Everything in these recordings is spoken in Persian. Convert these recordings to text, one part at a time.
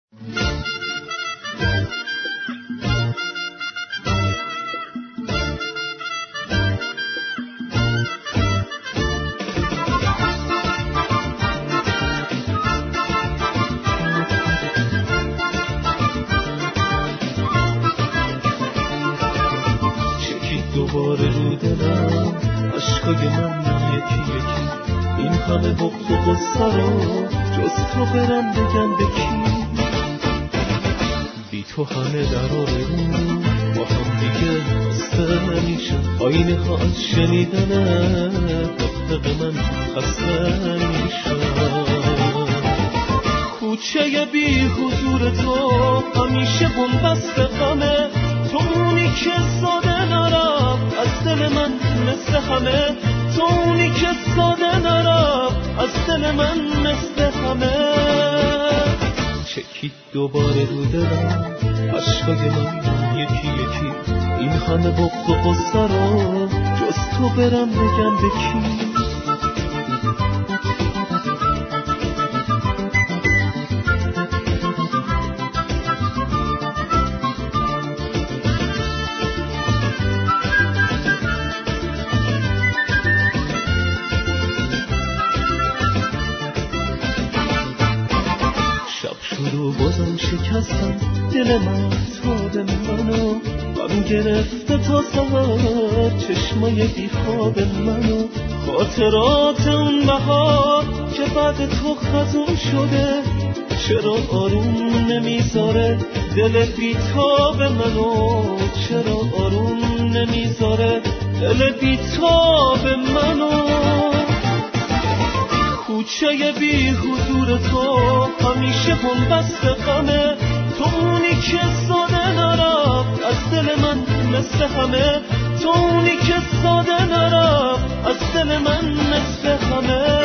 دوباره رو دلم عشقای من یکی یکی، این همه بغض و غصه رو جز تو برم بگم به کی؟ بی تو همه در آرزو با هم دیگه خسته نمیشم، آینه ها از شنیدن دختق من خسته میشم. کوچه بی حضور تو همیشه بنبست غمه، تو اونی که ساده نرفت از دل من مثل همه، تو اونی که ساده نرفت از دل من مثل همه. چکید دوباره رو دلم عشقای من یکی یکی، این همه بغض و غصه رو جز تو برم بگم به کی؟ شکستم دل من تاب منو، غم گرفته تا سحر چشمای بیخواب منو. خاطرات اون بهار که بعد تو خزون شده، چرا آروم نمیذاره دل بیتاب منو؟ چرا آروم نمیذاره دل بیتاب منو؟ کوچه بی حضور تو همیشه بنبست غمه، تو اونی که ساده نرفت از دل من مثل همه، تو اونی که ساده نرفت از دل من مثل همه.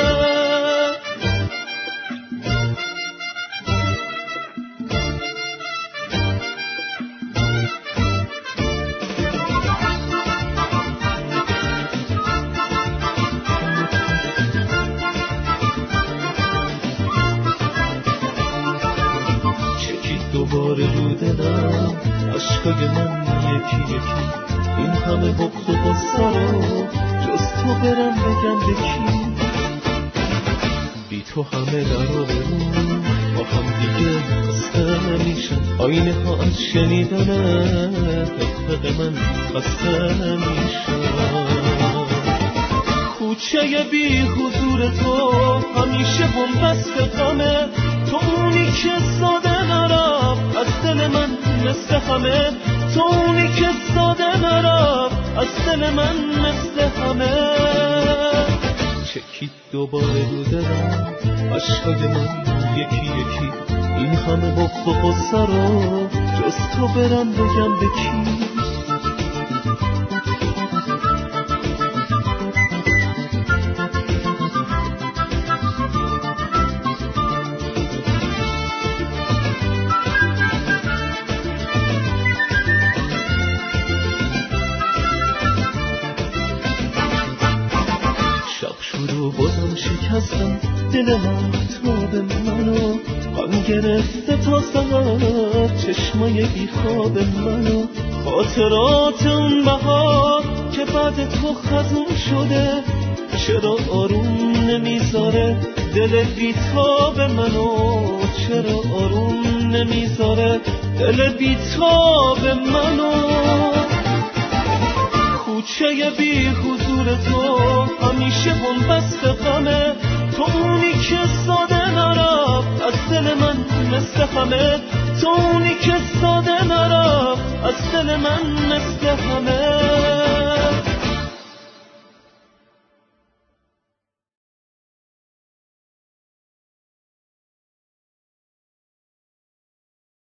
دوباره رو دلم عشقای من یکی یکی، این همه بغض و غصه رو جز تو برم بگم به کی؟ بی تو همه در آبرو با هم دیگه خسته نمیشن، آینه ها از شنیدن دقدق من خسته نمیشن. کوچه بی حضور تو همیشه بنبست غمه، تو اونی که ساده نرفت از دل من مثل همه، تو اونی که ساده نرفت از دل من مثل همه. چکید دوباره رو دلم عشقای من یکی یکی، این همه بغض و غصه رو جز تو برم بگم به کی؟ شکستم دل من تاب منو، غم گرفته تا سحر چشمای بیخواب منو. خاطرات اون بهار که بعد تو خزون شده، چرا آروم نمیذاره دل بیتاب منو؟ چرا آروم نمیذاره دل بیتاب منو؟ کوچه بی حضور تو همیشه بنبست غمه، تو اونی که ساده نرفت از دل من مثل همه، تو اونی که ساده نرفت از دل من مثل همه.